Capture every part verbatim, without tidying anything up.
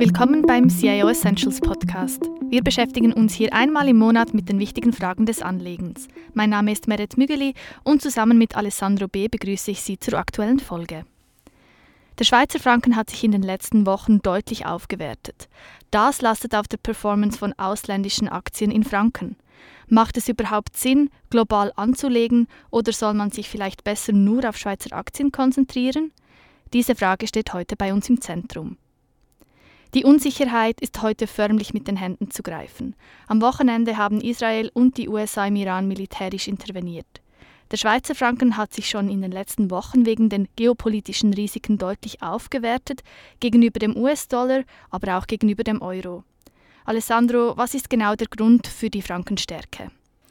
Willkommen beim C I O Essentials Podcast. Wir beschäftigen uns hier einmal im Monat mit den wichtigen Fragen des Anlegens. Mein Name ist Meret Mügeli und zusammen mit Alessandro B. begrüße ich Sie zur aktuellen Folge. Der Schweizer Franken hat sich in den letzten Wochen deutlich aufgewertet. Das lastet auf der Performance von ausländischen Aktien in Franken. Macht es überhaupt Sinn, global anzulegen, oder soll man sich vielleicht besser nur auf Schweizer Aktien konzentrieren? Diese Frage steht heute bei uns im Zentrum. Die Unsicherheit ist heute förmlich mit den Händen zu greifen. Am Wochenende haben Israel und die U S A im Iran militärisch interveniert. Der Schweizer Franken hat sich schon in den letzten Wochen wegen den geopolitischen Risiken deutlich aufgewertet, gegenüber dem U S-Dollar, aber auch gegenüber dem Euro. Alessandro, was ist genau der Grund für die Frankenstärke?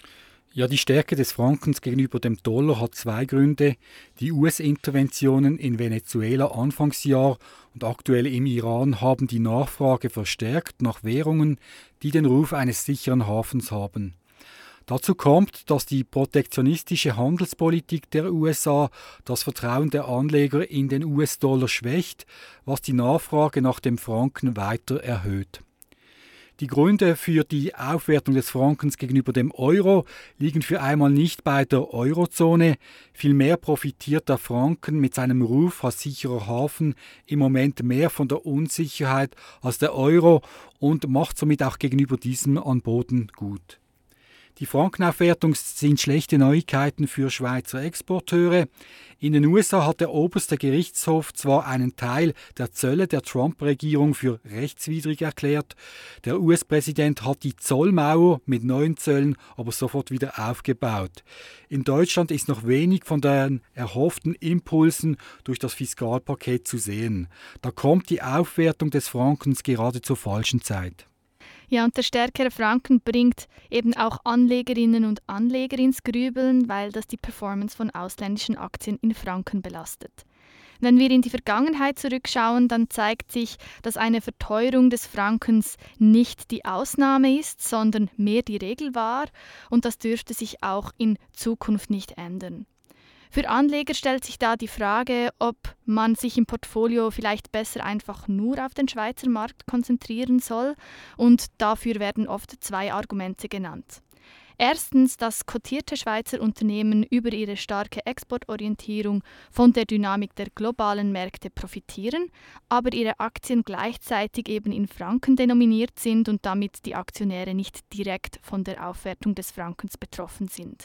Ja, die Stärke des Frankens gegenüber dem Dollar hat zwei Gründe. Die U S-Interventionen in Venezuela Anfangsjahr und aktuell im Iran haben die Nachfrage verstärkt nach Währungen, die den Ruf eines sicheren Hafens haben. Dazu kommt, dass die protektionistische Handelspolitik der U S A das Vertrauen der Anleger in den U S-Dollar schwächt, was die Nachfrage nach dem Franken weiter erhöht. Die Gründe für die Aufwertung des Frankens gegenüber dem Euro liegen für einmal nicht bei der Eurozone, vielmehr profitiert der Franken mit seinem Ruf als sicherer Hafen im Moment mehr von der Unsicherheit als der Euro und macht somit auch gegenüber diesem an Boden gut. Die Frankenaufwertung sind schlechte Neuigkeiten für Schweizer Exporteure. In den U S A hat der oberste Gerichtshof zwar einen Teil der Zölle der Trump-Regierung für rechtswidrig erklärt, der U S-Präsident hat die Zollmauer mit neuen Zöllen aber sofort wieder aufgebaut. In Deutschland ist noch wenig von den erhofften Impulsen durch das Fiskalpaket zu sehen. Da kommt die Aufwertung des Frankens gerade zur falschen Zeit. Ja, und der stärkere Franken bringt eben auch Anlegerinnen und Anleger ins Grübeln, weil das die Performance von ausländischen Aktien in Franken belastet. Wenn wir in die Vergangenheit zurückschauen, dann zeigt sich, dass eine Verteuerung des Frankens nicht die Ausnahme ist, sondern mehr die Regel war, und das dürfte sich auch in Zukunft nicht ändern. Für Anleger stellt sich da die Frage, ob man sich im Portfolio vielleicht besser einfach nur auf den Schweizer Markt konzentrieren soll, und dafür werden oft zwei Argumente genannt. Erstens, dass kotierte Schweizer Unternehmen über ihre starke Exportorientierung von der Dynamik der globalen Märkte profitieren, aber ihre Aktien gleichzeitig eben in Franken denominiert sind und damit die Aktionäre nicht direkt von der Aufwertung des Frankens betroffen sind.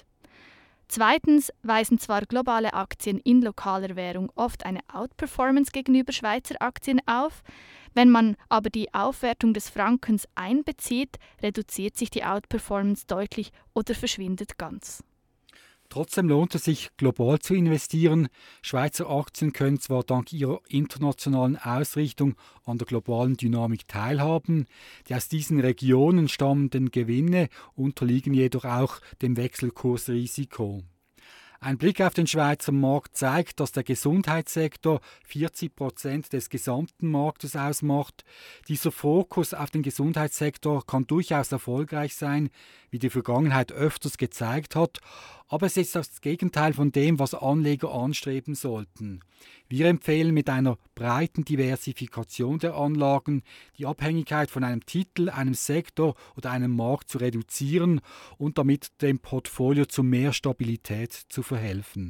Zweitens weisen zwar globale Aktien in lokaler Währung oft eine Outperformance gegenüber Schweizer Aktien auf, wenn man aber die Aufwertung des Frankens einbezieht, reduziert sich die Outperformance deutlich oder verschwindet ganz. Trotzdem lohnt es sich, global zu investieren. Schweizer Aktien können zwar dank ihrer internationalen Ausrichtung an der globalen Dynamik teilhaben, die aus diesen Regionen stammenden Gewinne unterliegen jedoch auch dem Wechselkursrisiko. Ein Blick auf den Schweizer Markt zeigt, dass der Gesundheitssektor vierzig Prozent des gesamten Marktes ausmacht. Dieser Fokus auf den Gesundheitssektor kann durchaus erfolgreich sein, wie die Vergangenheit öfters gezeigt hat, aber es ist das Gegenteil von dem, was Anleger anstreben sollten. Wir empfehlen mit einer breiten Diversifikation der Anlagen die Abhängigkeit von einem Titel, einem Sektor oder einem Markt zu reduzieren und damit dem Portfolio zu mehr Stabilität zu verhelfen.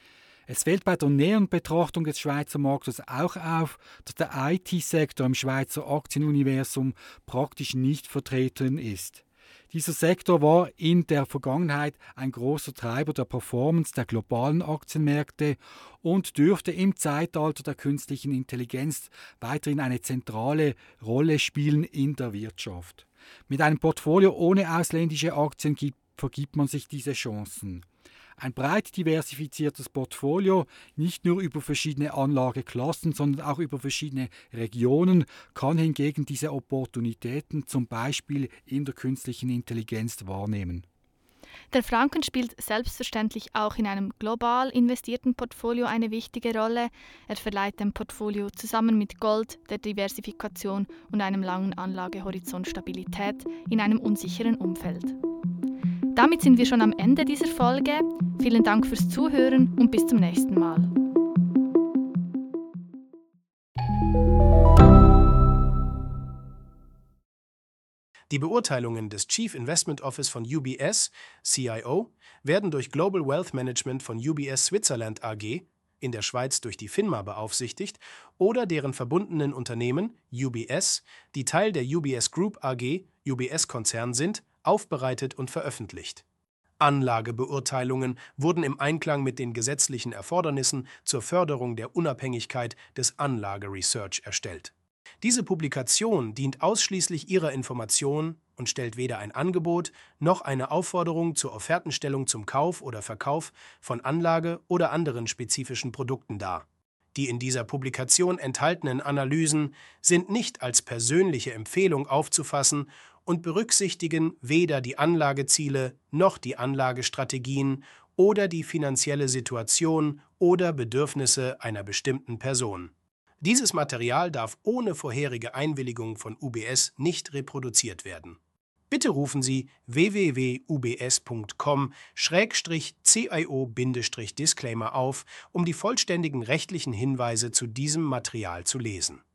Es fällt bei der näheren Betrachtung des Schweizer Marktes auch auf, dass der I T-Sektor im Schweizer Aktienuniversum praktisch nicht vertreten ist. Dieser Sektor war in der Vergangenheit ein großer Treiber der Performance der globalen Aktienmärkte und dürfte im Zeitalter der künstlichen Intelligenz weiterhin eine zentrale Rolle spielen in der Wirtschaft. Mit einem Portfolio ohne ausländische Aktien gibt, vergibt man sich diese Chancen. Ein breit diversifiziertes Portfolio, nicht nur über verschiedene Anlageklassen, sondern auch über verschiedene Regionen, kann hingegen diese Opportunitäten zum Beispiel in der künstlichen Intelligenz wahrnehmen. Der Franken spielt selbstverständlich auch in einem global investierten Portfolio eine wichtige Rolle. Er verleiht dem Portfolio zusammen mit Gold, der Diversifikation und einem langen Anlagehorizont Stabilität in einem unsicheren Umfeld. Damit sind wir schon am Ende dieser Folge. Vielen Dank fürs Zuhören und bis zum nächsten Mal. Die Beurteilungen des Chief Investment Office von U B S, C I O, werden durch Global Wealth Management von U B S Switzerland A G, in der Schweiz durch die FINMA beaufsichtigt, oder deren verbundenen Unternehmen, U B S, die Teil der U B S Group A G, U B S-Konzern sind, aufbereitet und veröffentlicht. Anlagebeurteilungen wurden im Einklang mit den gesetzlichen Erfordernissen zur Förderung der Unabhängigkeit des Anlageresearch erstellt. Diese Publikation dient ausschließlich ihrer Information und stellt weder ein Angebot noch eine Aufforderung zur Offertenstellung zum Kauf oder Verkauf von Anlage- oder anderen spezifischen Produkten dar. Die in dieser Publikation enthaltenen Analysen sind nicht als persönliche Empfehlung aufzufassen und berücksichtigen weder die Anlageziele noch die Anlagestrategien oder die finanzielle Situation oder Bedürfnisse einer bestimmten Person. Dieses Material darf ohne vorherige Einwilligung von U B S nicht reproduziert werden. Bitte rufen Sie w w w punkt u b s punkt com Schrägstrich C I O Disclaimer auf, um die vollständigen rechtlichen Hinweise zu diesem Material zu lesen.